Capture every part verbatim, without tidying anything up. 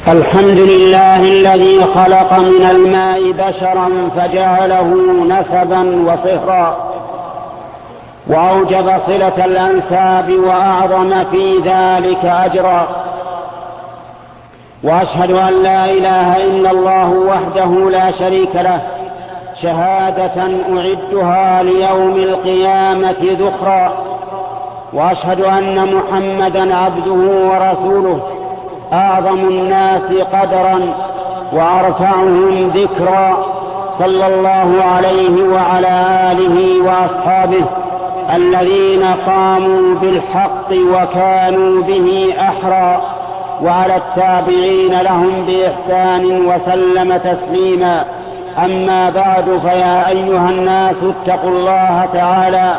الحمد لله الذي خلق من الماء بشرا فجعله نسبا وصهرا وأوجب صلة الأنساب وأعظم في ذلك أجرا، وأشهد أن لا إله إلا الله وحده لا شريك له شهادة أعدها ليوم القيامة ذخرا، وأشهد أن محمدا عبده ورسوله أعظم الناس قدرا وأرفعهم ذكرا، صلى الله عليه وعلى آله وأصحابه الذين قاموا بالحق وكانوا به أحرى، وعلى التابعين لهم بإحسان وسلم تسليما. أما بعد، فيا أيها الناس اتقوا الله تعالى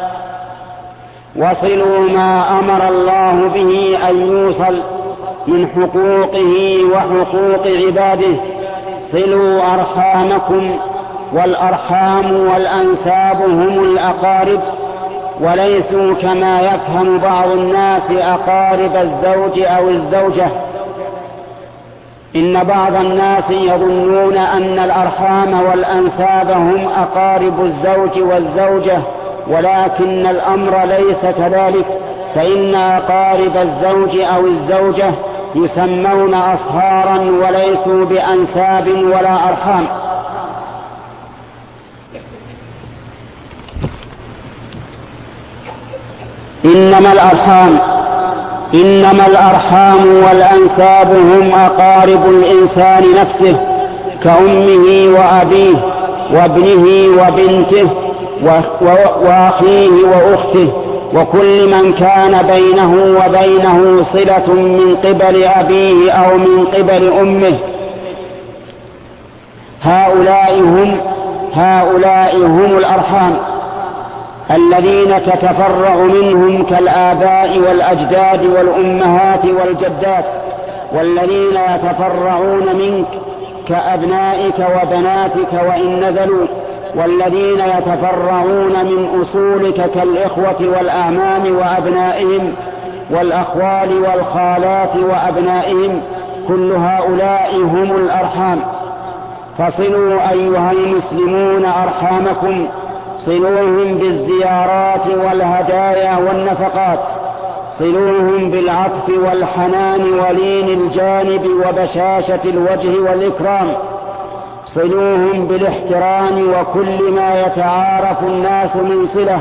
وصلوا ما أمر الله به أن يوصل من حقوقه وحقوق عباده. صلوا أرحامكم، والأرحام والأنساب هم الأقارب، وليسوا كما يفهم بعض الناس أقارب الزوج أو الزوجة. إن بعض الناس يظنون أن الأرحام والأنساب هم أقارب الزوج والزوجة، ولكن الأمر ليس كذلك، فإن أقارب الزوج أو الزوجة يسمون أصهارا وليسوا بأنساب ولا أرحام. إنما الأرحام إنما الأرحام والأنساب هم أقارب الإنسان نفسه، كأمه وأبيه وابنه وبنته وأخيه وأخته، وكل من كان بينه وبينه صلة من قبل أبيه أو من قبل أمه. هؤلاء هم هؤلاء هم الأرحام الذين تتفرع منهم كالآباء والأجداد والأمهات والجدات، والذين يتفرعون منك كأبنائك وبناتك وإن نزلوا، والذين يتفرعون من أصولك كالإخوة والأعمام وأبنائهم والأخوال والخالات وأبنائهم. كل هؤلاء هم الأرحام. فصلوا أيها المسلمون أرحامكم، صلوهم بالزيارات والهدايا والنفقات، صلوهم بالعطف والحنان ولين الجانب وبشاشة الوجه والإكرام، صلوهم بالاحترام وكل ما يتعارف الناس من صلة.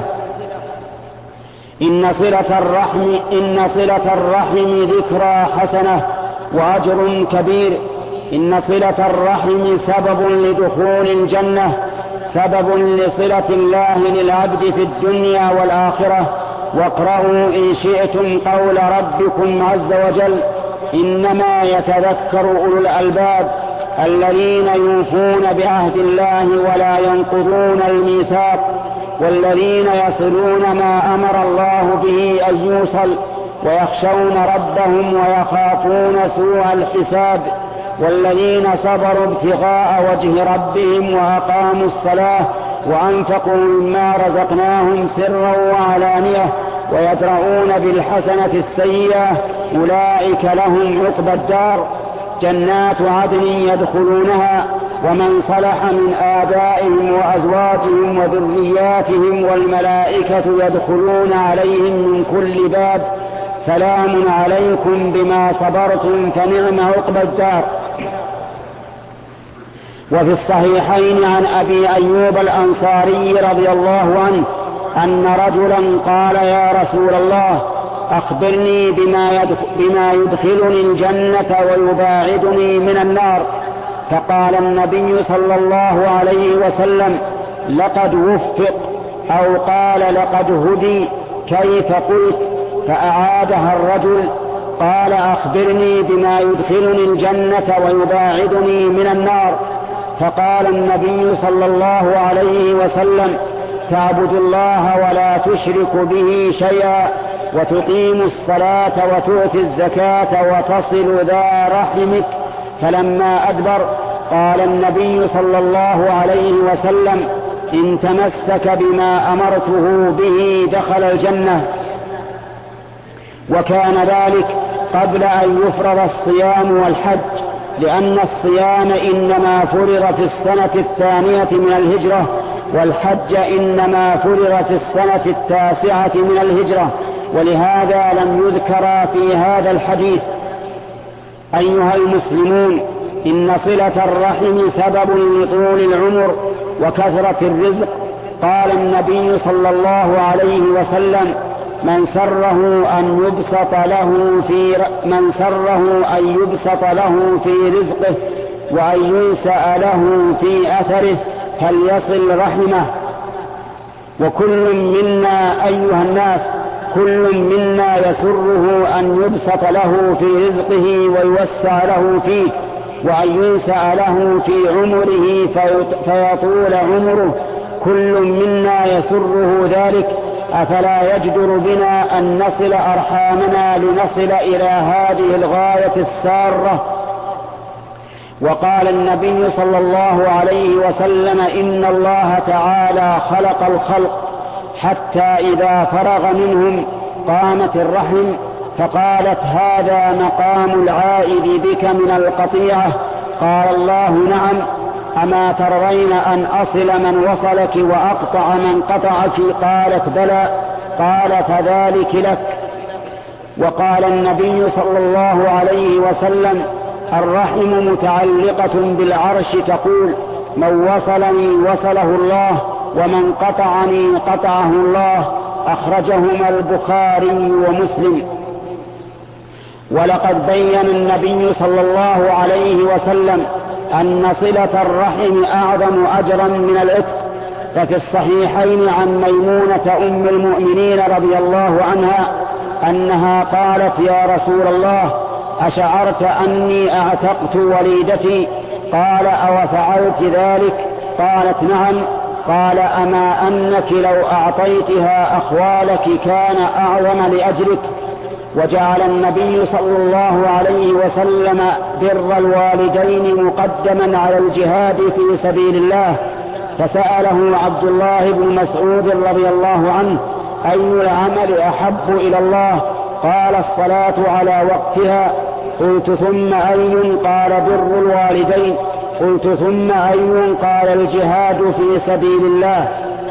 إن صلة الرحم إن صلة الرحم ذكرى حسنة وأجر كبير. إن صلة الرحم سبب لدخول الجنة، سبب لصلة الله للعبد في الدنيا والآخرة. واقرأوا إن شئتم قول ربكم عز وجل: إنما يتذكر أولو الألباب الذين يوفون بعهد الله ولا ينقضون الميثاق، والذين يصلون ما أمر الله به أن يوصل، ويخشون ربهم ويخافون سوء الحساب، والذين صبروا ابتغاء وجه ربهم وأقاموا الصلاة وأنفقوا مما رزقناهم سرا وعلانية ويدرؤون بالحسنة السيئة، أولئك لهم عقبى الدار، جنات عدن يدخلونها ومن صلح من آبائهم وأزواجهم وذرياتهم، والملائكة يدخلون عليهم من كل باب، سلام عليكم بما صبرتم فنعم عقبى الدار. وفي الصحيحين عن أبي أيوب الأنصاري رضي الله عنه أن رجلا قال: يا رسول الله، أخبرني بما يدخلني الجنة ويباعدني من النار. فقال النبي صلى الله عليه وسلم: لقد وفق، أو قال: لقد هدي. كيف قلت؟ فأعادها الرجل. قال: أخبرني بما يدخلني الجنة ويباعدني من النار. فقال النبي صلى الله عليه وسلم: تعبد الله ولا تشرك به شيئا، وتقيم الصلاة وتؤتي الزكاة وتصل ذا رحمك. فلما أدبر قال النبي صلى الله عليه وسلم: إن تمسك بما أمرته به دخل الجنة. وكان ذلك قبل أن يفرض الصيام والحج، لأن الصيام إنما فرض في السنة الثانية من الهجرة، والحج إنما فرض في السنة التاسعة من الهجرة، ولهذا لم يذكر في هذا الحديث. أيها المسلمون، إن صلة الرحم سبب لطول العمر وكثرة الرزق. قال النبي صلى الله عليه وسلم: من سره أن يبسط له في من سره أن يبسط له في رزقه وأن ينسأ له في أثره فليصل رحمه. وكل منا أيها الناس كل منا يسره أن يبسط له في رزقه ويوسع له فيه، وأن ينسأ له في عمره فيطول عمره. كل منا يسره ذلك، أفلا يجدر بنا أن نصل أرحامنا لنصل إلى هذه الغاية السارة؟ وقال النبي صلى الله عليه وسلم: إن الله تعالى خلق الخلق حتى إذا فرغ منهم قامت الرحم، فقالت: هذا مقام العائد بك من القطيعة. قال الله: نعم، أما ترضين أن أصل من وصلك وأقطع من قطعك؟ قالت: بلى. قال: فذلك لك. وقال النبي صلى الله عليه وسلم: الرحم متعلقة بالعرش تقول: من وصلني وصله الله، ومن قطعني قطعه الله. أخرجهما البخاري ومسلم. ولقد بين النبي صلى الله عليه وسلم أن صلة الرحم أعظم أجرا من العتق. ففي الصحيحين عن ميمونة أم المؤمنين رضي الله عنها أنها قالت: يا رسول الله، أشعرت أني أعتقت وليدتي؟ قال: أو فعلت ذلك؟ قالت: نعم. قال: أما أنك لو أعطيتها أخوالك كان أعظم لأجرك. وجعل النبي صلى الله عليه وسلم بر الوالدين مقدما على الجهاد في سبيل الله. فسأله عبد الله بن مسعود رضي الله عنه: أي العمل أحب إلى الله؟ قال: الصلاة على وقتها. قلت: ثم أي؟ قال: بر الوالدين. قلت: ثم أي؟ قال: الجهاد في سبيل الله.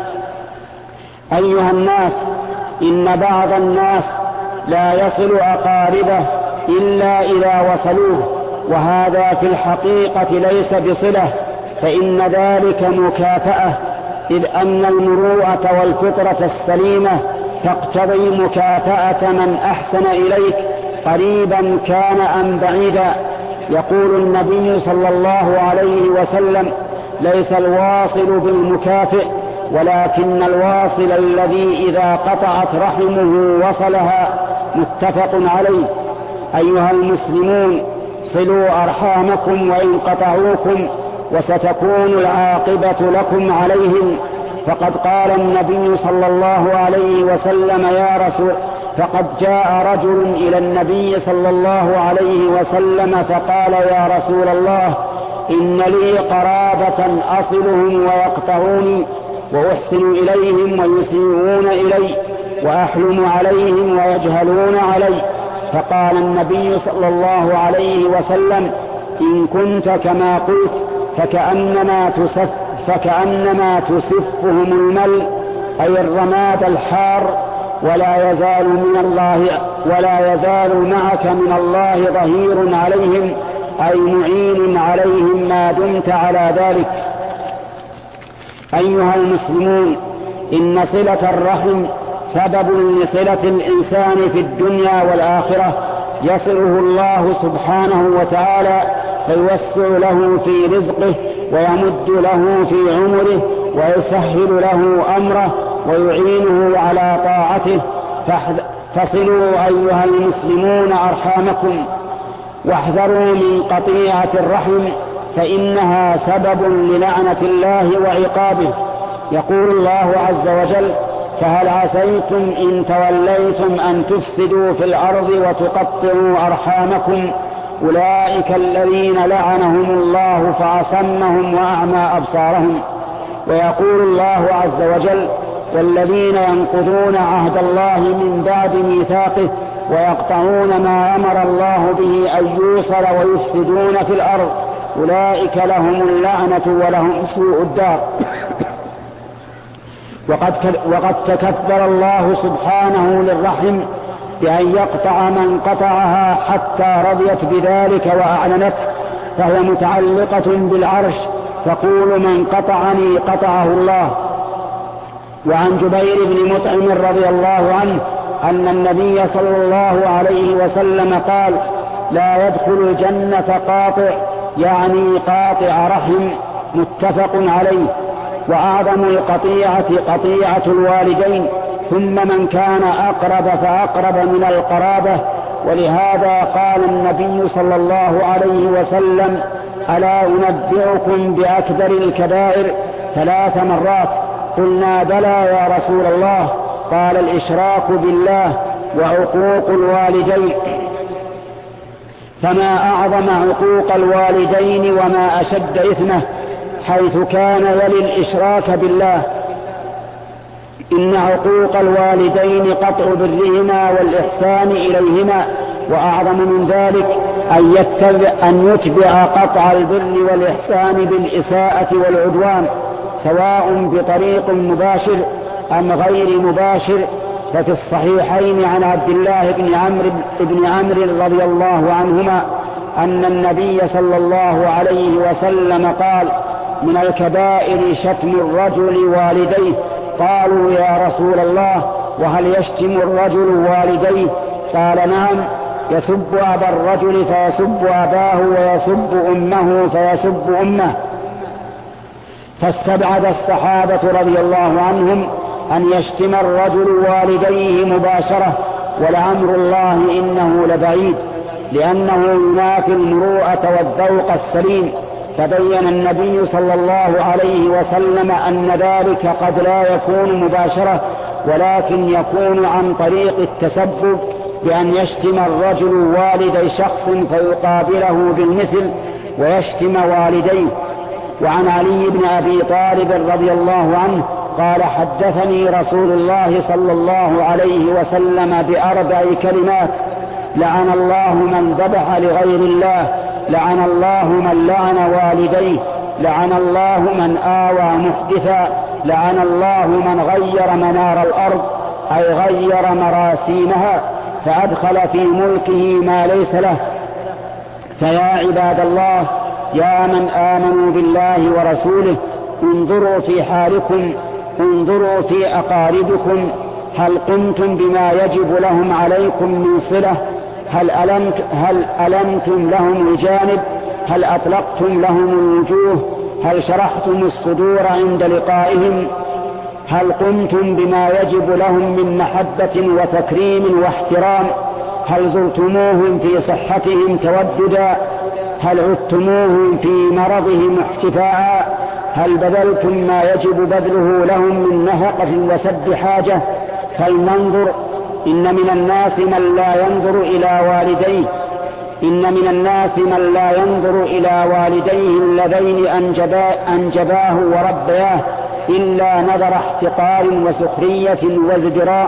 أيها الناس، إن بعض الناس لا يصل أقاربه إلا إذا وصلوه، وهذا في الحقيقة ليس بصلة، فإن ذلك مكافأة، إذ أن المروءة والفطرة السليمة تقتضي مكافأة من أحسن إليك قريبا كان أم بعيدا. يقول النبي صلى الله عليه وسلم: ليس الواصل بالمكافئ، ولكن الواصل الذي إذا قطعت رحمه وصلها. متفق عليه. أيها المسلمون، صلوا أرحامكم وإن قطعوكم، وستكون العاقبة لكم عليهم. فقد قال النبي صلى الله عليه وسلم: يا رسول فقد جاء رجل إلى النبي صلى الله عليه وسلم فقال: يا رسول الله، إن لي قرابة أصلهم ويقطعوني، وأحسن إليهم ويسيئون إلي، وأحلم عليهم ويجهلون علي. فقال النبي صلى الله عليه وسلم: إن كنت كما قلت فكأنما تسف فكأنما تسفهم المل، أي الرماد الحار، ولا يزال من الله ولا يزال معك من الله ظهير عليهم، أي معين عليهم ما دمت على ذلك. أيها المسلمون، إن صلة الرحم سبب لصلة الإنسان في الدنيا والآخرة، يصله الله سبحانه وتعالى فيوسع له في رزقه، ويمد له في عمره، ويسهل له أمره، ويعينه على طاعته. فصلوا أيها المسلمون أرحامكم، واحذروا من قطيعة الرحم، فإنها سبب للعنة الله وعقابه. يقول الله عز وجل: فهل عسيتم إن توليتم أن تفسدوا في الأرض وتقطعوا أرحامكم؟ أولئك الذين لعنهم الله فأصمهم وأعمى أبصارهم. ويقول الله عز وجل: والذين ينقضون عهد الله من بعد ميثاقه ويقطعون ما أمر الله به أن يوصل ويفسدون في الأرض، أولئك لهم اللعنة ولهم سوء الدار. وقد, وقد تكبر الله سبحانه للرحم بأن يقطع من قطعها حتى رضيت بذلك وأعلنته، فهي متعلقة بالعرش، تقول من قطعني قطعه الله. وعن جبير بن مطعم رضي الله عنه أن النبي صلى الله عليه وسلم قال: لا يدخل الجنة قاطع، يعني قاطع رحم، متفق عليه. وأعظم القطيعة قطيعة الوالدين، ثم من كان أقرب فأقرب من القرابة. ولهذا قال النبي صلى الله عليه وسلم: ألا أنبئكم بأكبر الكبائر؟ ثلاث مرات. قلنا: بلى يا رسول الله. قال: الإشراك بالله وعقوق الوالدين. فما أعظم عقوق الوالدين وما أشد إثمه، حيث كان يلي الإشراك بالله. إن عقوق الوالدين قطع برهما والإحسان إليهما، وأعظم من ذلك أن يتبع, أن يتبع قطع البر والإحسان بالإساءة والعدوان، سواء بطريق مباشر أم غير مباشر. ففي الصحيحين عن عبد الله بن عمرو بن عمرو رضي الله عنهما أن النبي صلى الله عليه وسلم قال: من الكبائر شتم الرجل والديه. قالوا: يا رسول الله، وهل يشتم الرجل والديه؟ قال: نعم، يسب أبا الرجل فيسب أباه، ويسب أمه فيسب أمه. فاستبعد الصحابة رضي الله عنهم أن يشتم الرجل والديه مباشرة، ولعمر الله إنه لبعيد، لأنه ينافي المروءة والذوق السليم. فبين النبي صلى الله عليه وسلم أن ذلك قد لا يكون مباشرة، ولكن يكون عن طريق التسبب، بأن يشتم الرجل والدي شخص فيقابله بالمثل ويشتم والديه. وعن علي بن أبي طالب رضي الله عنه قال: حدثني رسول الله صلى الله عليه وسلم بأربع كلمات: لعن الله من ذبح لغير الله، لعن الله من لعن والديه، لعن الله من آوى محدثا، لعن الله من غير منار الأرض، أي غير مراسيمها، فأدخل في ملكه ما ليس له. فيا عباد الله، يا من آمنوا بالله ورسوله، انظروا في حالكم، انظروا في أقاربكم، هل قمتم بما يجب لهم عليكم من صلة؟ هل ألمت هل ألمتم لهم الجانب؟ هل أطلقتم لهم الوجوه؟ هل شرحتم الصدور عند لقائهم؟ هل قمتم بما يجب لهم من محبة وتكريم واحترام؟ هل زرتموهم في صحتهم توددا؟ هل عدتموهم في مرضهم احتفاء؟ هل بذلتم ما يجب بذله لهم من نفقة وسد حاجة؟ فلننظر. إن من الناس من لا ينظر إلى والديه إن من الناس من لا ينظر إلى والديه اللذين أنجبا أنجباه وربياه إلا نظر احتقار وسخرية وازدراء،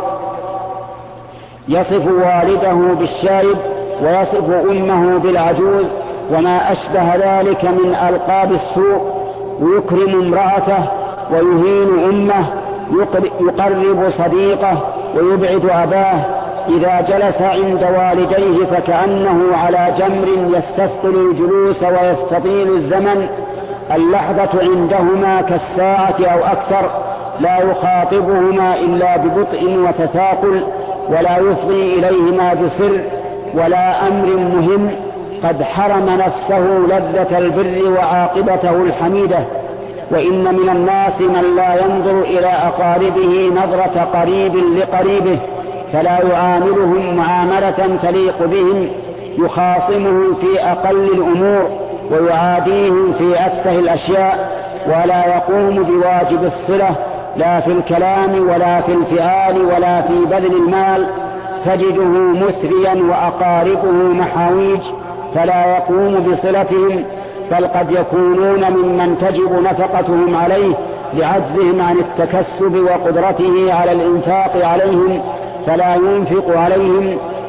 يصف والده بالشايب ويصف أمه بالعجوز وما أشبه ذلك من ألقاب السوء، ويكرم امرأته ويهين أمه، يقرب صديقه ويبعد أباه. إذا جلس عند والديه فكأنه على جمر يستثقل الجلوس ويستطيل الزمن، اللحظة عندهما كالساعة أو أكثر، لا يخاطبهما إلا ببطء وتثاقل، ولا يفضي إليهما بسر ولا أمر مهم، قد حرم نفسه لذة البر وعاقبته الحميدة. وإن من الناس من لا ينظر إلى أقاربه نظرة قريب لقريبه، فلا يعاملهم معاملة تليق بهم، يخاصمهم في أقل الأمور ويعاديهم في أتفه الأشياء، ولا يقوم بواجب الصلة لا في الكلام ولا في الفعال ولا في بذل المال، تجده مسريا وأقاربه محاويج، فلا يقوم بصلتهم، بل قد يكونون ممن تجب نفقتهم عليه لعجزهم عن التكسب وقدرته على الإنفاق عليهم، فلا ينفق عليهم،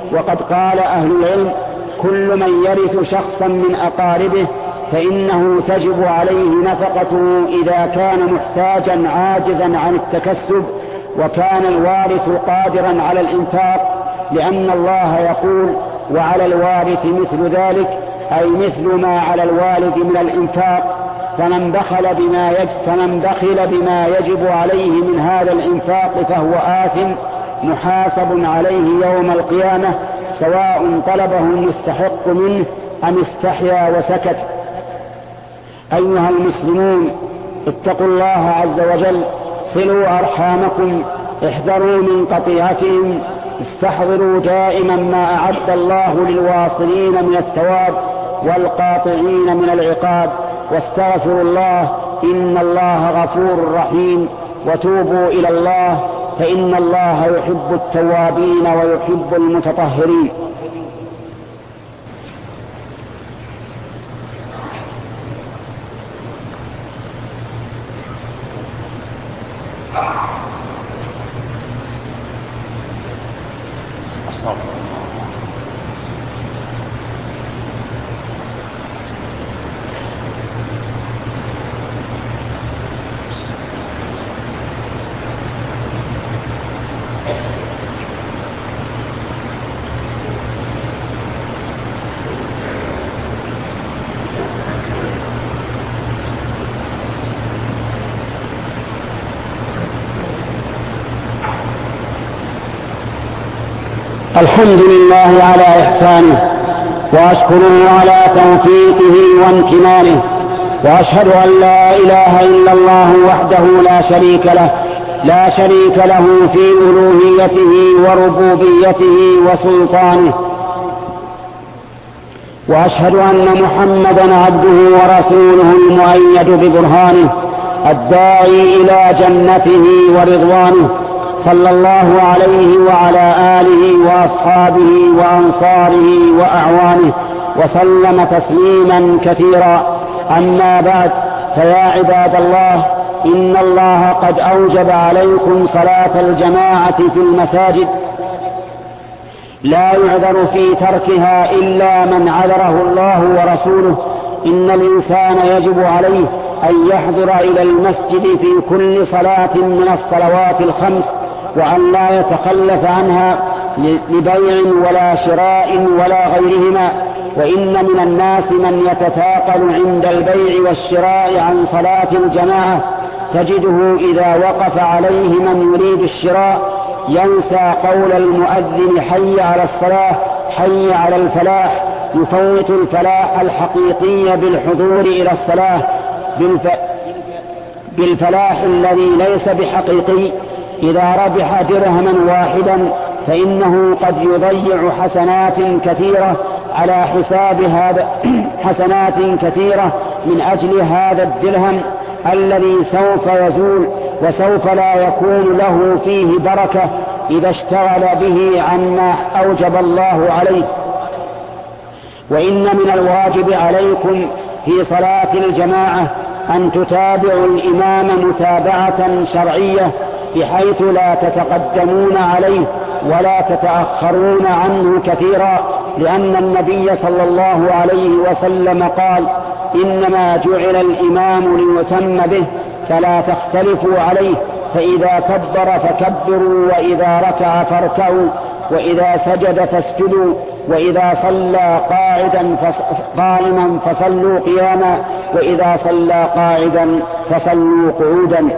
وقد قال أهل العلم: كل من يرث شخصا من أقاربه فإنه تجب عليه نفقته إذا كان محتاجا عاجزا عن التكسب وكان الوارث قادرا على الإنفاق، لأن الله يقول: وعلى الوارث مثل ذلك، أي مثل ما على الوالد من الإنفاق. فمن بخل بما يجب, فمن بخل بما يجب عليه من هذا الإنفاق فهو آثم محاسب عليه يوم القيامة، سواء طلبه المستحق منه أم استحيا وسكت. أيها المسلمون، اتقوا الله عز وجل، صلوا أرحامكم، احذروا من قطيعتهم، استحضروا دائما ما أعد الله للواصلين من الثواب والقاطعين من العقاب، واستغفروا الله، إن الله غفور رحيم، وتوبوا إلى الله فإن الله يحب التوابين ويحب المتطهرين. الحمد لله على إحسانه، وأشكره على توفيقه وامتنانه، وأشهد أن لا إله إلا الله وحده لا شريك له لا شريك له في ألوهيته وربوبيته وسلطانه، وأشهد أن محمدا عبده ورسوله المؤيد ببرهانه الداعي إلى جنته ورضوانه، صلى الله عليه وعلى آله وأصحابه وأنصاره وأعوانه وسلم تسليما كثيرا. أما بعد، فيا عباد الله، إن الله قد أوجب عليكم صلاة الجماعة في المساجد، لا يعذر في تركها إلا من عذره الله ورسوله. إن الإنسان يجب عليه أن يحضر إلى المسجد في كل صلاة من الصلوات الخمس، وأن لا يتخلف عنها لبيع ولا شراء ولا غيرهما. وإن من الناس من يتثاقل عند البيع والشراء عن صلاة الجماعة، تجده إذا وقف عليه من يريد الشراء ينسى قول المؤذن: حي على الصلاة، حي على الفلاح، يفوت الفلاح الحقيقي بالحضور إلى الصلاة بالف... بالفلاح الذي ليس بحقيقي. إذا ربح درهما واحدا فإنه قد يضيع حسنات كثيرة على حساب هذا حسنات كثيرة من أجل هذا الدرهم الذي سوف يزول، وسوف لا يكون له فيه بركة إذا اشتغل به عما أوجب الله عليه. وإن من الواجب عليكم في صلاة الجماعة أن تتابعوا الإمام متابعة شرعية، بحيث لا تتقدمون عليه ولا تتأخرون عنه كثيرا، لأن النبي صلى الله عليه وسلم قال: إنما جعل الإمام ليتم به فلا تختلفوا عليه، فإذا كبر فكبروا، وإذا ركع فاركعوا، وإذا سجد فاسجدوا، وإذا صلى قاعدا قائما فصلوا قياما، وإذا صلى قاعدا فصلوا قعودا.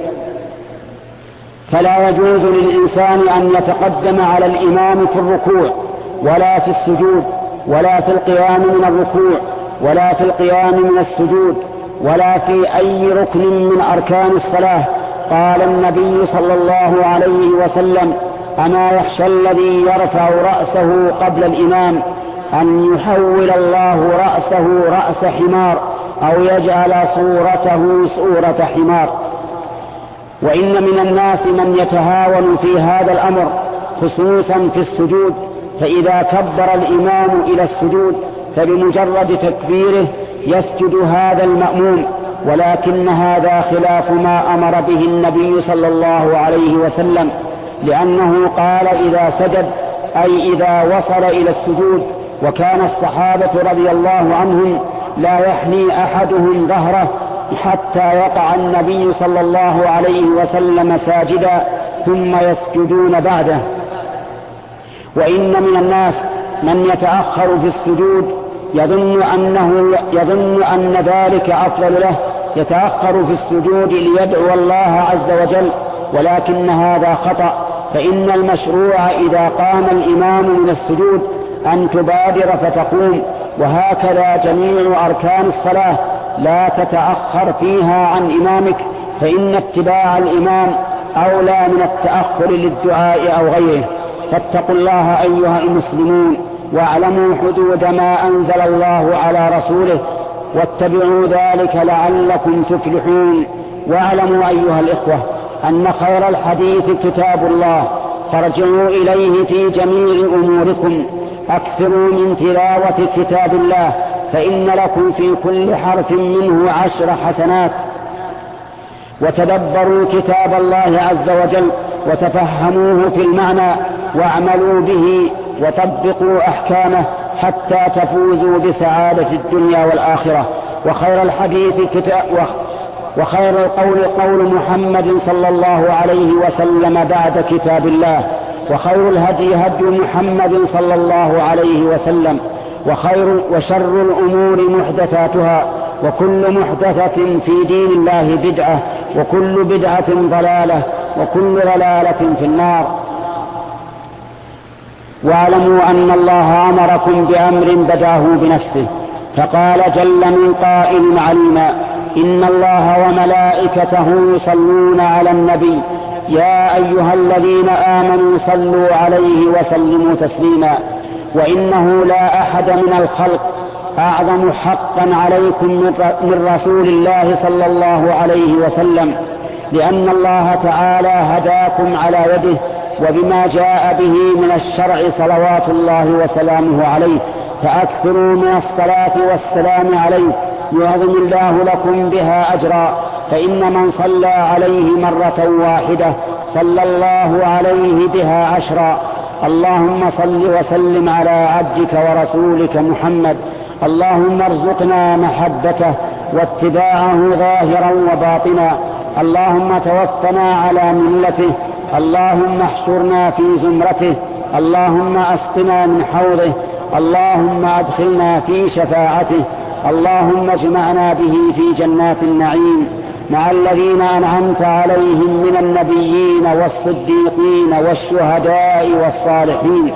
فلا يجوز للإنسان أن يتقدم على الإمام في الركوع ولا في السجود ولا في القيام من الركوع ولا في القيام من السجود ولا في أي ركن من أركان الصلاة. قال النبي صلى الله عليه وسلم: أما يخشى الذي يرفع رأسه قبل الإمام أن يحول الله رأسه رأس حمار أو يجعل صورته صورة حمار. وإن من الناس من يتهاون في هذا الأمر، خصوصا في السجود، فإذا كبر الإمام إلى السجود فبمجرد تكبيره يسجد هذا المأموم، ولكن هذا خلاف ما أمر به النبي صلى الله عليه وسلم، لأنه قال: إذا سجد أي إذا وصل إلى السجود. وكان الصحابة رضي الله عنهم لا يحني أحدهم ظهره حتى يقع النبي صلى الله عليه وسلم ساجدا ثم يسجدون بعده. وإن من الناس من يتأخر في السجود يظن أنه يظن أن ذلك أفضل له، يتأخر في السجود ليدعو الله عز وجل، ولكن هذا خطأ. فإن المشروع إذا قام الإمام من السجود أن تبادر فتقوم، وهكذا جميع أركان الصلاة لا تتأخر فيها عن إمامك، فإن اتباع الإمام أولى من التأخر للدعاء أو غيره. فاتقوا الله أيها المسلمون، واعلموا حدود ما أنزل الله على رسوله، واتبعوا ذلك لعلكم تفلحون. واعلموا أيها الإخوة أن خير الحديث كتاب الله، فارجعوا إليه في جميع أموركم. أكثروا من تلاوة كتاب الله، فإن لكم في كل حرف منه عشر حسنات. وتدبروا كتاب الله عز وجل وتفهموه في المعنى، واعملوا به وطبقوا أحكامه حتى تفوزوا بسعادة الدنيا والآخرة. وخير الحديث كتاب وخير القول قول محمد صلى الله عليه وسلم بعد كتاب الله، وخير الهدي هدي محمد صلى الله عليه وسلم، وخير وشر الأمور محدثاتها، وكل محدثة في دين الله بدعة، وكل بدعة ضلالة، وكل ضلالة في النار. واعلموا أن الله أمركم بأمر بداه بنفسه، فقال جل من قائل عليما: إن الله وملائكته يصلون على النبي يا أيها الذين آمنوا صلوا عليه وسلموا تسليما. وإنه لا أحد من الخلق أعظم حقا عليكم من رسول الله صلى الله عليه وسلم، لأن الله تعالى هداكم على يده وبما جاء به من الشرع صلوات الله وسلامه عليه، فأكثروا من الصلاة والسلام عليه يعظم الله لكم بها أجرا. فإن من صلى عليه مرة واحدة صلى الله عليه بها عشرا. اللهم صل وسلم على عبدك ورسولك محمد. اللهم ارزقنا محبته واتباعه ظاهرا وباطنا. اللهم توفنا على ملته. اللهم احشرنا في زمرته. اللهم اسقنا من حوضه. اللهم ادخلنا في شفاعته. اللهم اجمعنا به في جنات النعيم مع الذين أنعمت عليهم من النبيين والصديقين والشهداء والصالحين.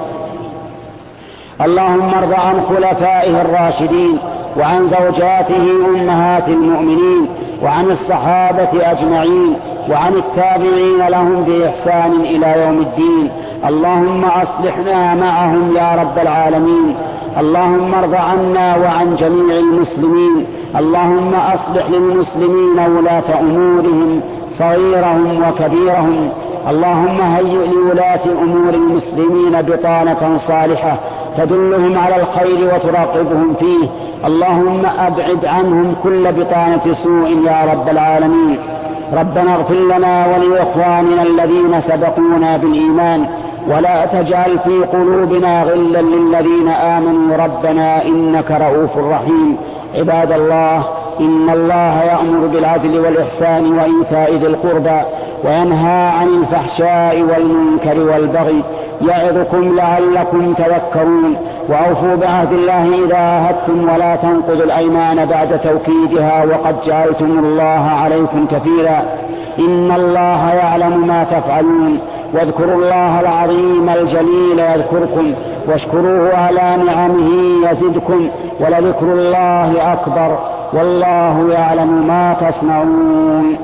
اللهم ارض عن خلفائه الراشدين وعن زوجاته أمهات المؤمنين وعن الصحابة أجمعين وعن التابعين لهم بإحسان إلى يوم الدين. اللهم أصلحنا معهم يا رب العالمين. اللهم ارض عنا وعن جميع المسلمين. اللهم أصلح للمسلمين ولاة أمورهم صغيرهم وكبيرهم. اللهم هيئ لولاة أمور المسلمين بطانة صالحة تدلهم على الخير وتراقبهم فيه. اللهم أبعد عنهم كل بطانة سوء يا رب العالمين. ربنا اغفر لنا ولإخواننا الذين سبقونا بالإيمان ولا تجعل في قلوبنا غلا للذين آمنوا ربنا إنك رؤوف رحيم. عباد الله، إن الله يأمر بالعدل والإحسان وإيتاء ذي القربى وينهى عن الفحشاء والمنكر والبغي يعظكم لعلكم تذكرون. وأوفوا بعهد الله إذا عاهدتم ولا تنقضوا الأيمان بعد توكيدها وقد جعلتم الله عليكم كفيلا. إن الله يعلم ما تفعلون. واذكروا الله العظيم الجليل يذكركم واشكروه على نعمه يزدكم ولذكر الله أكبر والله يعلم ما تصنعون.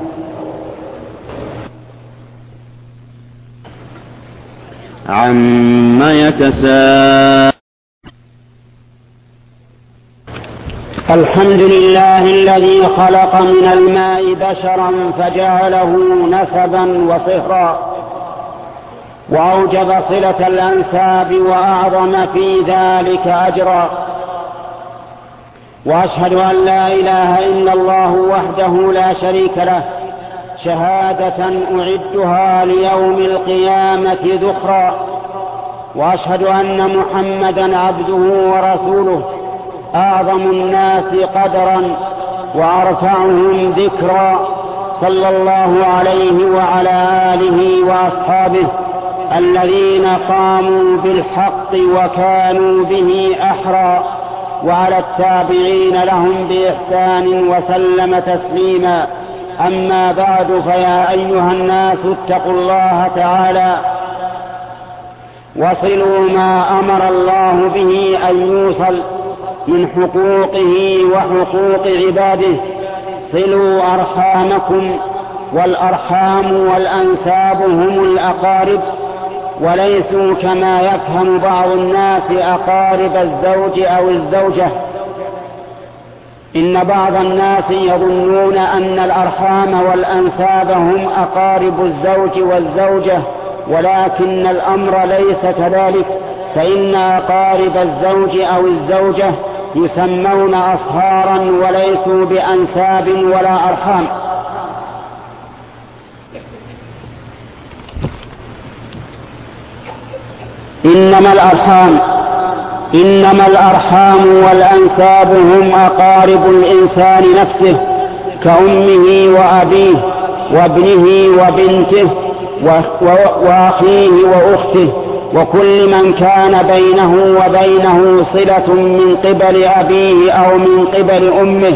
عما يتساءلون. الحمد لله الذي خلق من الماء بشرا فجعله نسبا وصهرا وأوجب صلة الأنساب وأعظم في ذلك أجرا. وأشهد أن لا إله إلا الله وحده لا شريك له شهادة أعدها ليوم القيامة ذخرا. وأشهد أن محمدا عبده ورسوله أعظم الناس قدرا وأرفعهم ذكرا، صلى الله عليه وعلى آله وأصحابه الذين قاموا بالحق وكانوا به أحرى، وعلى التابعين لهم بإحسان وسلم تسليما. أما بعد، فيا أيها الناس اتقوا الله تعالى وصلوا ما أمر الله به أن يوصل من حقوقه وحقوق عباده. صلوا أرحامكم، والأرحام والأنساب هم الأقارب، وليسوا كما يفهم بعض الناس أقارب الزوج أو الزوجة. إن بعض الناس يظنون أن الأرحام والأنساب هم أقارب الزوج والزوجة، ولكن الأمر ليس كذلك، فإن أقارب الزوج أو الزوجة يسمون أصهارا وليسوا بأنساب ولا أرحام. إنما الأرحام إنما الأرحام والأنساب هم أقارب الإنسان نفسه، كأمه وأبيه وابنه وبنته وأخيه وأخته، وكل من كان بينه وبينه صلة من قبل أبيه أو من قبل أمه.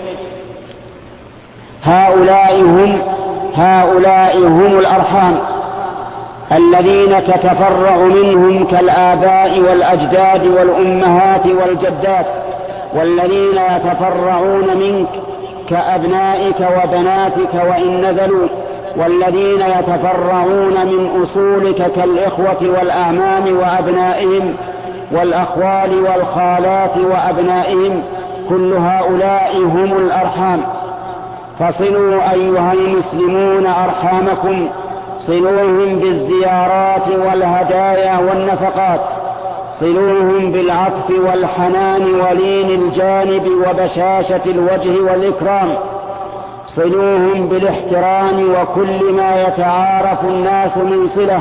هؤلاء هم هؤلاء هم الأرحام الذين تتفرع منهم كالآباء والأجداد والأمهات والجدات، والذين يتفرعون منك كأبنائك وبناتك وإن نزلوا، والذين يتفرعون من أصولك كالإخوة والأعمام وأبنائهم والأخوال والخالات وأبنائهم. كل هؤلاء هم الأرحام. فصلوا أيها المسلمون أرحامكم، صلوهم بالزيارات والهدايا والنفقات، صلوهم بالعطف والحنان ولين الجانب وبشاشة الوجه والإكرام، صلوهم بالاحترام وكل ما يتعارف الناس من صلة.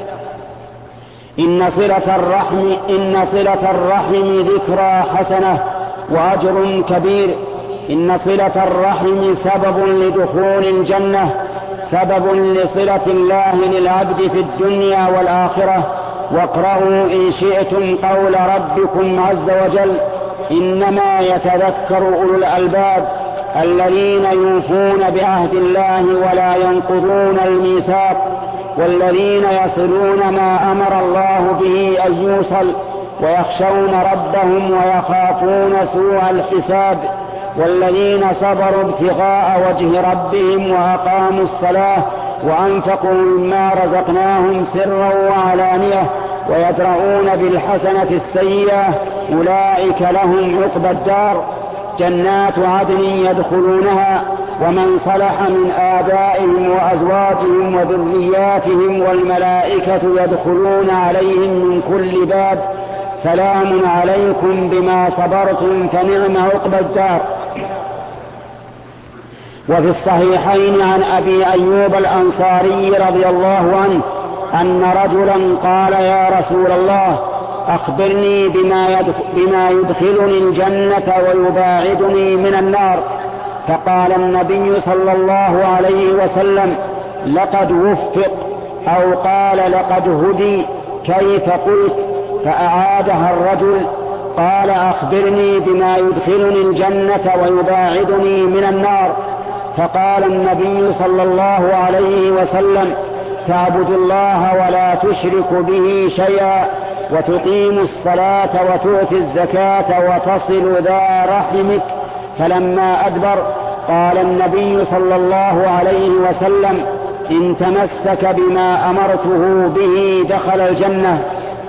إن صلة الرحم إن صلة الرحم ذكرى حسنة وأجر كبير. إن صلة الرحم سبب لدخول الجنة، سبب لصلة الله للعبد في الدنيا والآخرة. واقرأوا إن شئتم قول ربكم عز وجل: إنما يتذكر أولو الألباب الذين يوفون بعهد الله ولا ينقضون الميثاق، والذين يصلون ما أمر الله به أن يوصل، ويخشون ربهم ويخافون سوء الحساب، والذين صبروا ابتغاء وجه ربهم وأقاموا الصلاة وأنفقوا مما رزقناهم سرا وعلانية ويدرؤون بالحسنة السيئة، أولئك لهم عقبى الدار، جنات عدن يدخلونها ومن صلح من آبائهم وأزواجهم وذرياتهم، والملائكة يدخلون عليهم من كل باب، سلام عليكم بما صبرتم فنعم عقبى الدار. وفي الصحيحين عن أبي أيوب الأنصاري رضي الله عنه أن رجلا قال: يا رسول الله، أخبرني بما يدخلني الجنة ويباعدني من النار. فقال النبي صلى الله عليه وسلم: لقد وفق، أو قال: لقد هدي. كيف قلت؟ فأعادها الرجل. قال: أخبرني بما يدخلني الجنة ويباعدني من النار. فقال النبي صلى الله عليه وسلم: تعبد الله ولا تشرك به شيئا، وتقيم الصلاة وتؤتي الزكاة وتصل ذا رحمك. فلما أدبر قال النبي صلى الله عليه وسلم: إن تمسك بما أمرته به دخل الجنة.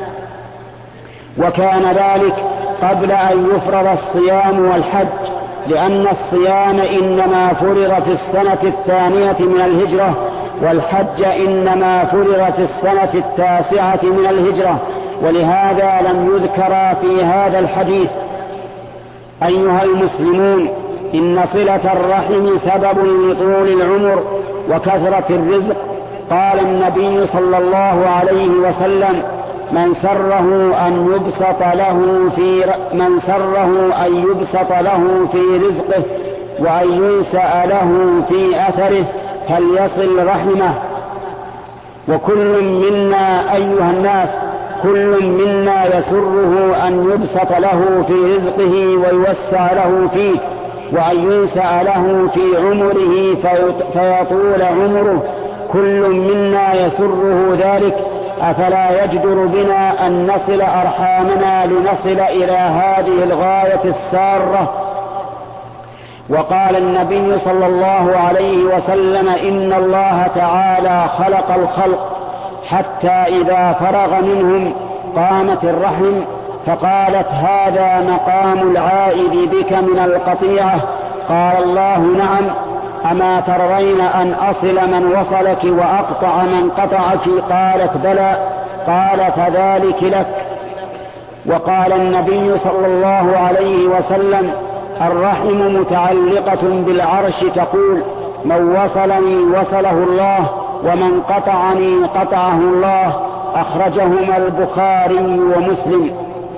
وكان ذلك قبل أن يفرض الصيام والحج، لأن الصيام إنما فرض في السنة الثانية من الهجرة، والحج إنما فرض في السنة التاسعة من الهجرة، ولهذا لم يذكر في هذا الحديث. أيها المسلمون، إن صلة الرحم سبب لطول العمر وكثرة الرزق. قال النبي صلى الله عليه وسلم: من سره أن يبسط له في من سره أن يبسط له في رزقه وأن ينسأ له في أثره فليصل رحمه. وكل منا أيها الناس كل منا يسره أن يبسط له في رزقه ويوسع له فيه وأن ينسأ له في عمره فيطول عمره، كل منا يسره ذلك، أفلا يجدر بنا أن نصل أرحامنا لنصل إلى هذه الغاية السارة؟ وقال النبي صلى الله عليه وسلم: إن الله تعالى خلق الخلق حتى إذا فرغ منهم قامت الرحم فقالت: هذا مقام العائد بك من القطيعة. قال الله: نعم، أما ترضين أن أصل من وصلك وأقطع من قطعك؟ قالت: بلى. قال: فذلك لك. وقال النبي صلى الله عليه وسلم: الرحم متعلقة بالعرش تقول: من وصلني وصله الله ومن قطعني قطعه الله. أخرجهما البخاري ومسلم.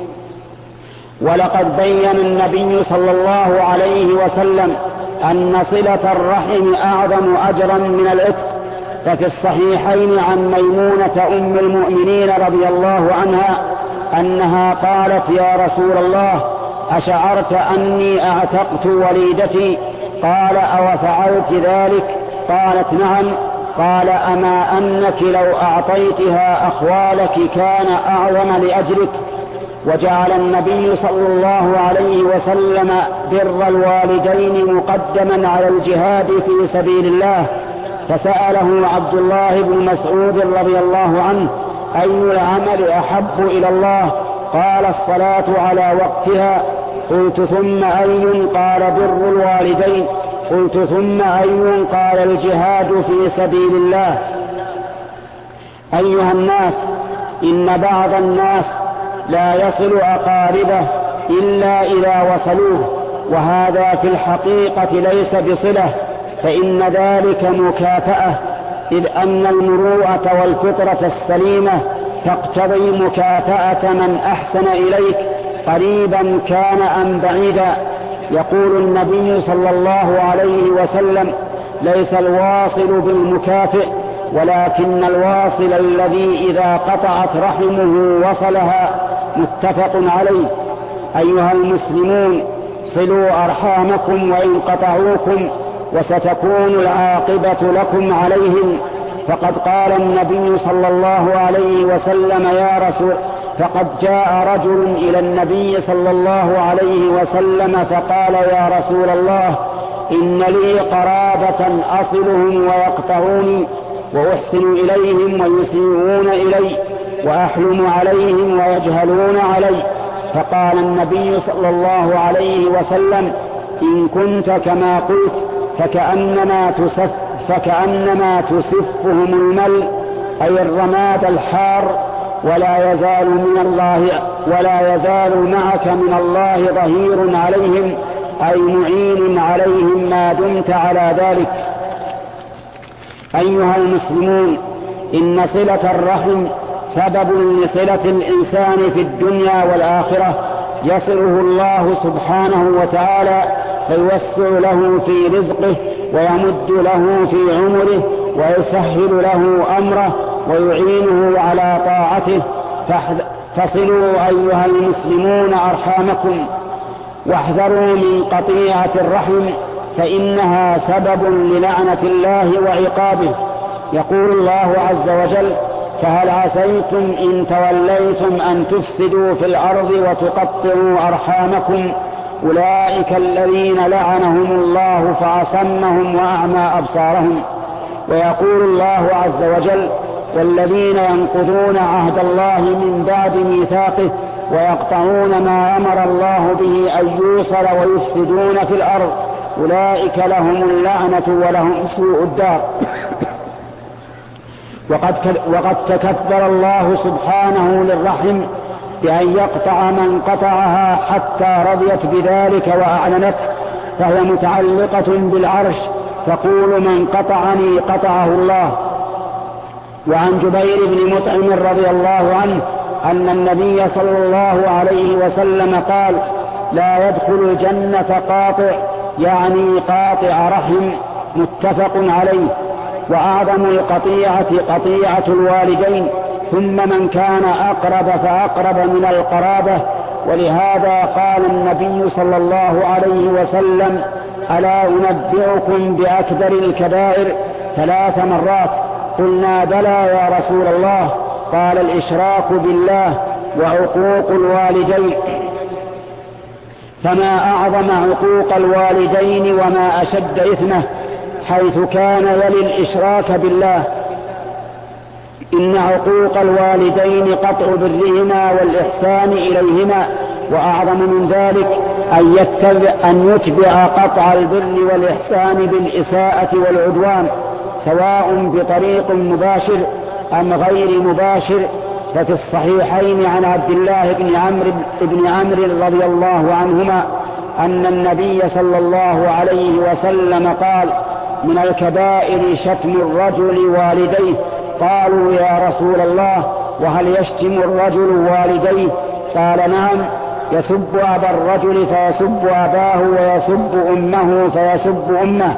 ولقد بين النبي صلى الله عليه وسلم أن صلة الرحم أعظم أجرا من العتق، ففي الصحيحين عن ميمونة أم المؤمنين رضي الله عنها أنها قالت: يا رسول الله، أشعرت أني أعتقت وليدتي؟ قال: أو فعلت ذلك؟ قالت: نعم. قال: أما أنك لو أعطيتها أخوالك كان أعظم لأجلك. وجعل النبي صلى الله عليه وسلم بر الوالدين مقدما على الجهاد في سبيل الله، فسأله عبد الله بن مسعود رضي الله عنه: أي العمل أحب إلى الله؟ قال: الصلاة على وقتها. قلت: ثم أي؟ قال: بر الوالدين. قلت: ثم أي؟ قال: الجهاد في سبيل الله. أيها الناس، إن بعض الناس لا يصل أقاربه إلا إذا وصلوه، وهذا في الحقيقة ليس بصلة، فإن ذلك مكافأة، إذ أن المروءة والفطرة السليمة تقتضي مكافأة من أحسن إليك قريبا كان أم بعيدا. يقول النبي صلى الله عليه وسلم: ليس الواصل بالمكافئ، ولكن الواصل الذي إذا قطعت رحمه وصلها. متفق عليه. أيها المسلمون، صلوا أرحامكم وإن قطعوكم، وستكون العاقبة لكم عليهم. فقد قال النبي صلى الله عليه وسلم: يا رسول فقد جاء رجل إلى النبي صلى الله عليه وسلم فقال: يا رسول الله، إن لي قرابة أصلهم ويقطعوني، وأحسن إليهم ويسيئون إلي، وأحلم عليهم ويجهلون علي. فقال النبي صلى الله عليه وسلم: إن كنت كما قلت فكأنما تسف فكأنما تسفهم المل، أي الرماد الحار، ولا يزال من الله ولا يزال معك من الله ظهير عليهم، أي معين عليهم ما دمت على ذلك. أيها المسلمون، إن صلة الرحم سبب لصلة الإنسان في الدنيا والآخرة، يصله الله سبحانه وتعالى فيوسع له في رزقه ويمد له في عمره ويسهل له أمره ويعينه على طاعته. فصلوا أيها المسلمون أرحامكم، واحذروا من قطيعة الرحم، فإنها سبب للعنة الله وعقابه. يقول الله عز وجل: فهل عسيتم إن توليتم أن تفسدوا في الأرض وتقطعوا أرحامكم؟ أولئك الذين لعنهم الله فأصمهم وأعمى أبصارهم. ويقول الله عز وجل: والذين ينقضون عهد الله من بعد ميثاقه ويقطعون ما أمر الله به أن يوصل ويفسدون في الأرض أولئك لهم اللعنة ولهم سوء الدار. وقد, وقد تكبر الله سبحانه للرحم بأن يقطع من قطعها حتى رضيت بذلك وأعلنت، فهي متعلقة بالعرش، تقول: من قطعني قطعه الله. وعن جبير بن مطعم رضي الله عنه أن النبي صلى الله عليه وسلم قال: لا يدخل الجنة قاطع، يعني قاطع رحم، متفق عليه. وأعظم القطيعة قطيعة الوالدين، ثم من كان أقرب فأقرب من القرابة. ولهذا قال النبي صلى الله عليه وسلم: ألا أنبئكم بأكبر الكبائر؟ ثلاث مرات. قلنا: بلى يا رسول الله. قال: الإشراك بالله وعقوق الوالدين. فما أعظم عقوق الوالدين وما أشد إثمه، حيث كان يلي الإشراك بالله. إن عقوق الوالدين قطع برهما والإحسان إليهما، وأعظم من ذلك أن يتبع, أن يتبع قطع البر والإحسان بالإساءة والعدوان، سواء بطريق مباشر أم غير مباشر. ففي الصحيحين عن عبد الله بن عمرو بن عمرو رضي الله عنهما أن النبي صلى الله عليه وسلم قال: من الكبائر شتم الرجل والديه. قالوا: يا رسول الله، وهل يشتم الرجل والديه؟ قال: نعم، يسب أبا الرجل فيسب أباه، ويسب أمه فيسب أمه.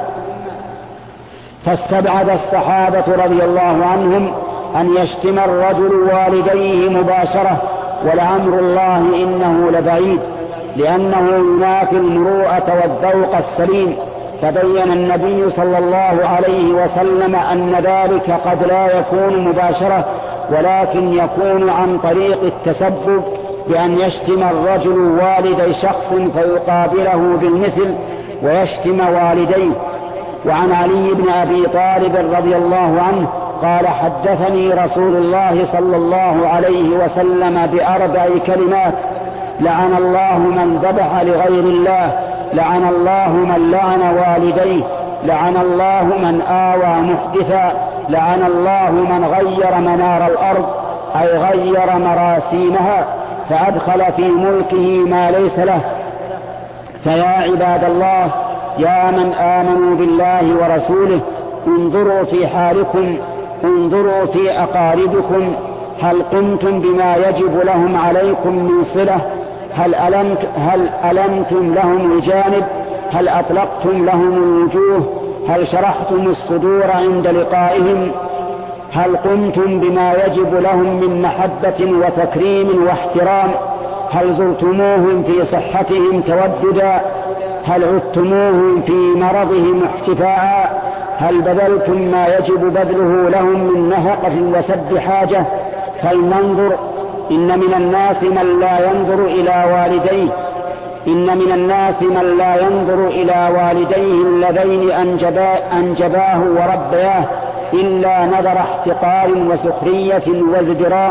فاستبعد الصحابة رضي الله عنهم أن يشتم الرجل والديه مباشرة، ولعمر الله إنه لبعيد، لأنه ينافي المروءة والذوق السليم. فبين النبي صلى الله عليه وسلم أن ذلك قد لا يكون مباشرة، ولكن يكون عن طريق التسبب، بأن يشتم الرجل والدي شخص فيقابله بالمثل ويشتم والديه. وعن علي بن أبي طالب رضي الله عنه قال: حدثني رسول الله صلى الله عليه وسلم بأربع كلمات: لعن الله من ذبح لغير الله، لعن الله من لعن والديه، لعن الله من آوى محدثا، لعن الله من غير منار الأرض، أي غير مراسيمها، فأدخل في ملكه ما ليس له. فيا عباد الله، يا من آمنوا بالله ورسوله، انظروا في حالكم، انظروا في أقاربكم، هل قمتم بما يجب لهم عليكم من صلة؟ هل ألمت هل ألمتم لهم الجانب؟ هل أطلقتم لهم الوجوه؟ هل شرحتم الصدور عند لقائهم؟ هل قمتم بما يجب لهم من محبة وتكريم واحترام؟ هل زرتموهم في صحتهم توددا؟ هل عدتموهم في مرضهم احتفاء؟ هل بذلتم ما يجب بذله لهم من نفقة وسد حاجة؟ فلننظر، إن من الناس من لا ينظر إلى والديه إن من الناس من لا ينظر إلى والديه اللذين أنجبا أنجباه وربياه إلا نظر احتقار وسخرية وازدراء،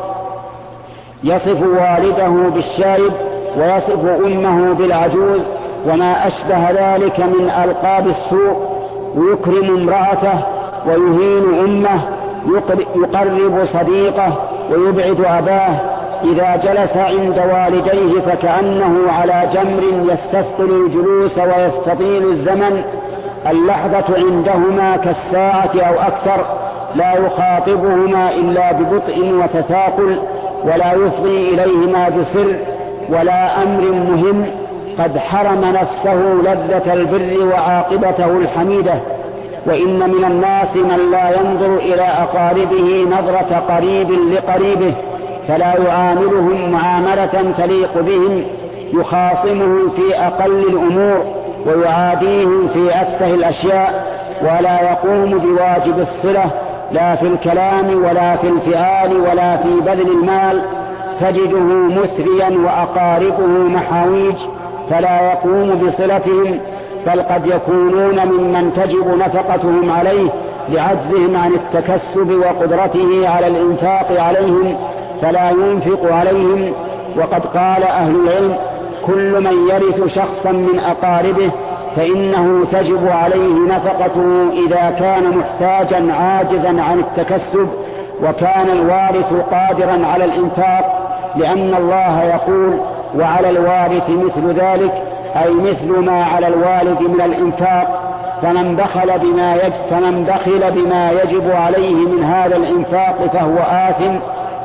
يصف والده بالشايب ويصف أمه بالعجوز وما أشبه ذلك من ألقاب السوء، ويكرم امرأته ويهين أمه، يقرب صديقه ويبعد أباه. إذا جلس عند والديه فكأنه على جمر يستثقل الجلوس ويستطيل الزمن، اللحظة عندهما كالساعة أو أكثر، لا يخاطبهما إلا ببطء وتثاقل، ولا يفضي إليهما بسر ولا أمر مهم، قد حرم نفسه لذة البر وعاقبته الحميدة. وإن من الناس من لا ينظر إلى أقاربه نظرة قريب لقريبه، فلا يعاملهم معاملة تليق بهم، يخاصمهم في أقل الأمور ويعاديهم في أتفه الأشياء، ولا يقوم بواجب الصلة لا في الكلام ولا في الفعال ولا في بذل المال، تجده مثريا وأقاربه محاويج، فلا يقوم بصلتهم، بل قد يكونون ممن تجب نفقتهم عليه لعجزهم عن التكسب وقدرته على الإنفاق عليهم، فلا ينفق عليهم. وقد قال أهل العلم: كل من يرث شخصا من أقاربه فإنه تجب عليه نفقته إذا كان محتاجا عاجزا عن التكسب، وكان الوارث قادرا على الإنفاق، لأن الله يقول: وعلى الوارث مثل ذلك، أي مثل ما على الوالد من الإنفاق. فمن بخل بما يجب, فمن بخل بما يجب عليه من هذا الإنفاق فهو آثم،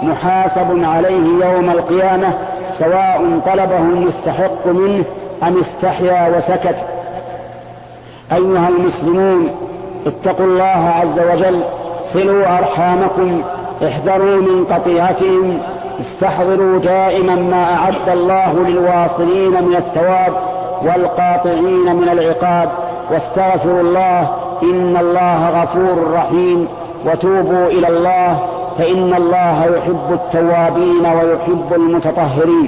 محاسب عليه يوم القيامة، سواء طلبه المستحق منه أم استحيا وسكت. أيها المسلمون، اتقوا الله عز وجل، صلوا أرحامكم، احذروا من قطيعتهم، استحضروا دائما ما أعد الله للواصلين من الثواب والقاطعين من العقاب، واستغفروا الله، إن الله غفور رحيم، وتوبوا إلى الله، فإن الله يحب التوابين ويحب المتطهرين.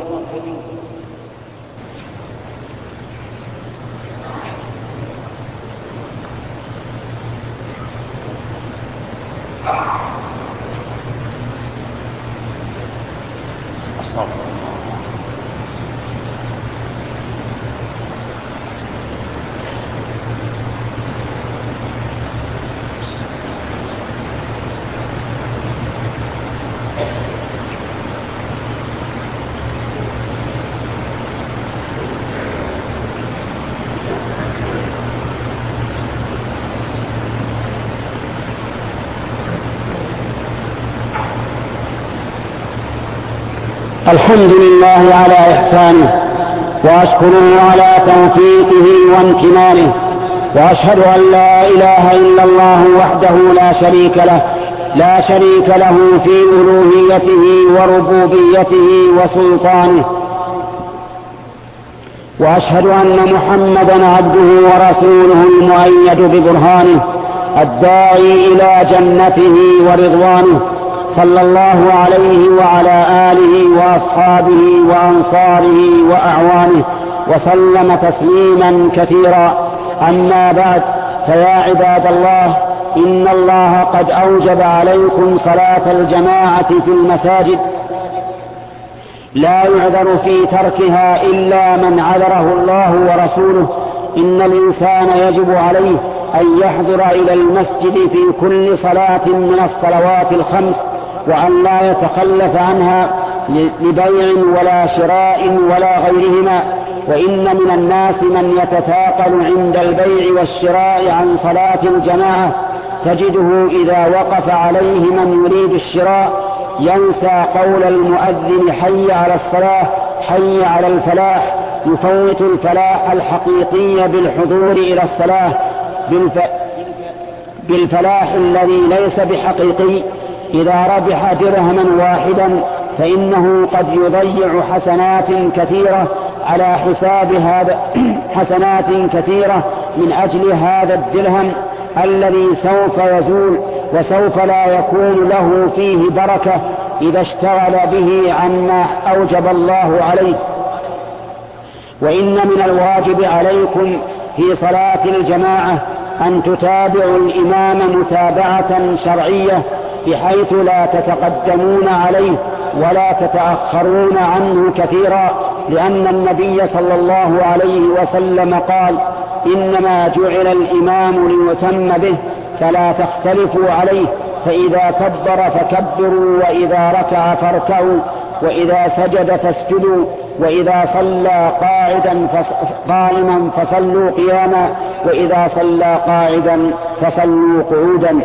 الحمد لله على إحسانه، وأشكره على توفيقه وامتنانه، وأشهد أن لا إله إلا الله وحده لا شريك له لا شريك له في ألوهيته وربوبيته وسلطانه، وأشهد أن محمدا عبده ورسوله المؤيد ببرهانه، الداعي إلى جنته ورضوانه، صلى الله عليه وعلى آله وأصحابه وأنصاره وأعوانه وسلم تسليما كثيرا. أما بعد، فيا عباد الله، إن الله قد أوجب عليكم صلاة الجماعة في المساجد، لا يعذر في تركها إلا من عذره الله ورسوله. إن الإنسان يجب عليه أن يحضر إلى المسجد في كل صلاة من الصلوات الخمس، وأن لا يتخلف عنها لبيع ولا شراء ولا غيرهما. وإن من الناس من يتثاقل عند البيع والشراء عن صلاة الجماعة، تجده إذا وقف عليه من يريد الشراء ينسى قول المؤذن حي على الصلاة حي على الفلاح، يفوت الفلاح الحقيقي بالحضور إلى الصلاة بالف... بالفلاح الذي ليس بحقيقي. إذا ربح درهما واحدا فإنه قد يضيع حسنات كثيرة على حساب هذا حسنات كثيرة من أجل هذا الدرهم الذي سوف يزول، وسوف لا يكون له فيه بركة إذا اشتغل به عما أوجب الله عليه. وإن من الواجب عليكم في صلاة الجماعة أن تتابعوا الإمام متابعة شرعية، بحيث لا تتقدمون عليه ولا تتأخرون عنه كثيرا، لأن النبي صلى الله عليه وسلم قال: إنما جعل الإمام ليتم به فلا تختلفوا عليه، فإذا كبر فكبروا، وإذا ركع فاركعوا، وإذا سجد فاسجدوا، وإذا صلى قاعدا قائما فصلوا قياما، وإذا صلى قاعدا فصلوا قعودا.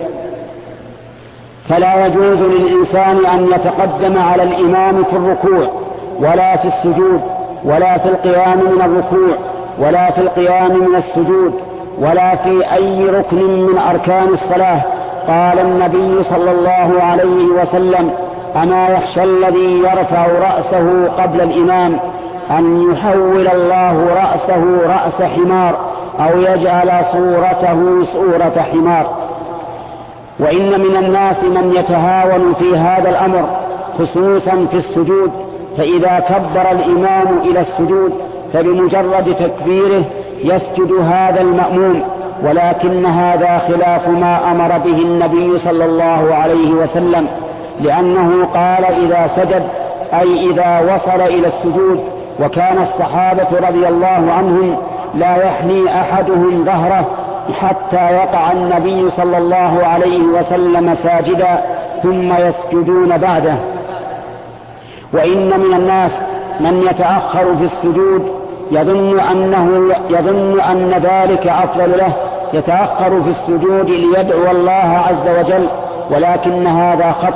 فلا يجوز للإنسان أن يتقدم على الإمام في الركوع ولا في السجود، ولا في القيام من الركوع ولا في القيام من السجود، ولا في أي ركن من أركان الصلاة. قال النبي صلى الله عليه وسلم: أما يخشى الذي يرفع رأسه قبل الإمام أن يحول الله رأسه رأس حمار أو يجعل صورته صورة حمار. وإن من الناس من يتهاون في هذا الأمر، خصوصا في السجود، فإذا كبر الإمام إلى السجود فبمجرد تكبيره يسجد هذا المأموم، ولكن هذا خلاف ما أمر به النبي صلى الله عليه وسلم، لأنه قال: إذا سجد، أي إذا وصل إلى السجود. وكان الصحابة رضي الله عنهم لا يحني أحدهم ظهره حتى يقع النبي صلى الله عليه وسلم ساجدا ثم يسجدون بعده. وإن من الناس من يتأخر في السجود يظن أنه يظن أن ذلك أفضل له، يتأخر في السجود ليدعو الله عز وجل، ولكن هذا خطأ،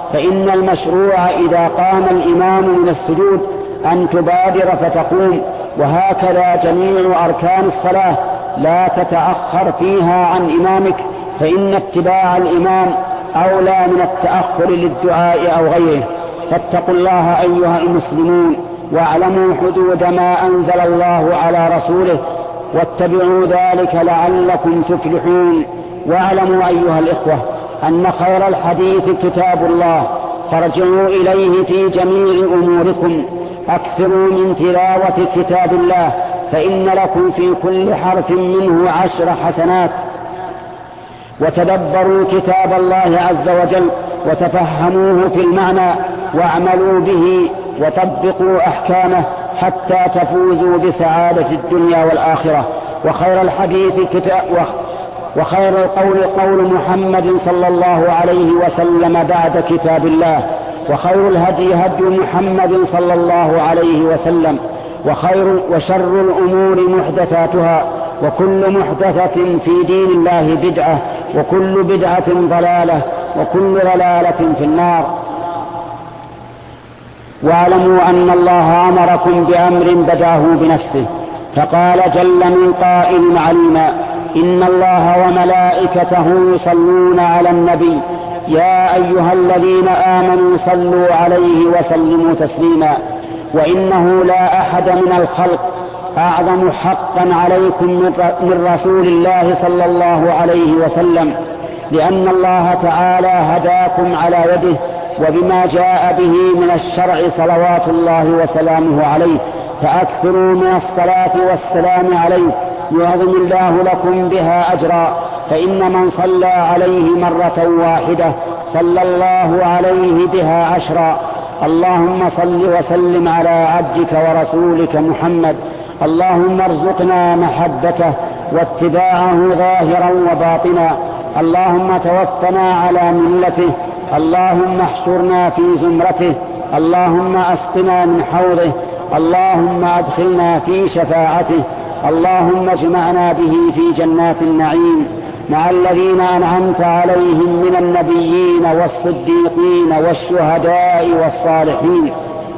فإن المشروع إذا قام الإمام من السجود أن تبادر فتقوم، وهكذا جميع أركان الصلاة لا تتأخر فيها عن إمامك، فإن اتباع الإمام أولى من التأخر للدعاء أو غيره. فاتقوا الله أيها المسلمون، واعلموا حدود ما أنزل الله على رسوله، واتبعوا ذلك لعلكم تفلحون. واعلموا أيها الإخوة أن خير الحديث كتاب الله، فارجعوا إليه في جميع أموركم، أكثروا من تلاوة كتاب الله، فإن لكم في كل حرف منه عشر حسنات. وتدبروا كتاب الله عز وجل وتفهموه في المعنى، واعملوا به وطبقوا أحكامه حتى تفوزوا بسعادة الدنيا والآخرة. وخير الحديث كتاب وخير القول قول محمد صلى الله عليه وسلم بعد كتاب الله، وخير الهدي هدي محمد صلى الله عليه وسلم، وخير وشر الأمور محدثاتها، وكل محدثة في دين الله بدعة، وكل بدعة ضلالة، وكل ضلالة في النار. واعلموا أن الله أمركم بأمر بدأه بنفسه، فقال جل من قائل عليما: إن الله وملائكته يصلون على النبي يا أيها الذين آمنوا صلوا عليه وسلموا تسليما. وإنه لا أحد من الخلق أعظم حقا عليكم من رسول الله صلى الله عليه وسلم، لأن الله تعالى هداكم على يده وبما جاء به من الشرع صلوات الله وسلامه عليه، فأكثروا من الصلاة والسلام عليه يعظم الله لكم بها أجرا، فإن من صلى عليه مرة واحدة صلى الله عليه بها عشرا. اللهم صل وسلم على عبدك ورسولك محمد، اللهم ارزقنا محبته واتباعه ظاهرا وباطنا، اللهم توفنا على ملته، اللهم احشرنا في زمرته، اللهم اسقنا من حوضه، اللهم ادخلنا في شفاعته، اللهم اجمعنا به في جنات النعيم مع الذين أنعمت عليهم من النبيين والصديقين والشهداء والصالحين.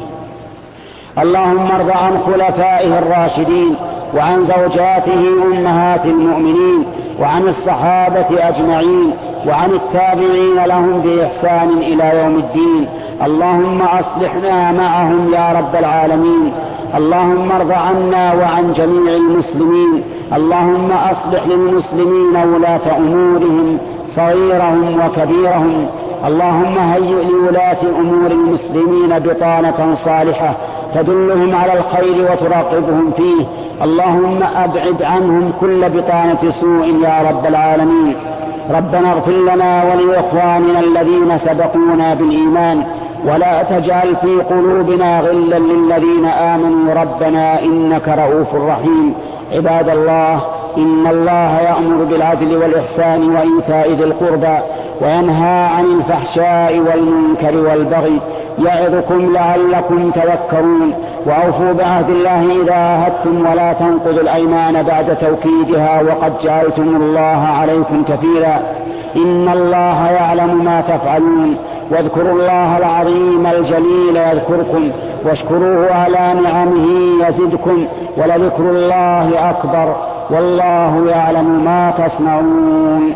اللهم ارض عن خلفائه الراشدين وعن زوجاته أمهات المؤمنين وعن الصحابة أجمعين وعن التابعين لهم بإحسان إلى يوم الدين. اللهم أصلحنا معهم يا رب العالمين. اللهم ارض عنا وعن جميع المسلمين. اللهم أصلح للمسلمين ولاة أمورهم صغيرهم وكبيرهم. اللهم هيئ لولاة أمور المسلمين بطانة صالحة تدلهم على الخير وتراقبهم فيه. اللهم أبعد عنهم كل بطانة سوء يا رب العالمين. ربنا اغفر لنا ولإخواننا الذين سبقونا بالإيمان ولا تجعل في قلوبنا غلا للذين آمنوا ربنا إنك رؤوف رحيم. عباد الله، إن الله يأمر بالعدل والإحسان وإيتاء ذي القربى وينهى عن الفحشاء والمنكر والبغي يعظكم لعلكم تذكرون. وأوفوا بعهد الله إذا عاهدتم ولا تنقضوا الأيمان بعد توكيدها وقد جعلتم الله عليكم كفيلا. إن الله يعلم ما تفعلون. واذكروا الله العظيم الجليل يذكركم واشكروه على نعمه يزدكم ولذكر الله أكبر والله يعلم ما تصنعون.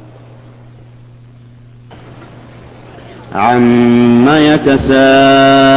عما يتساءلون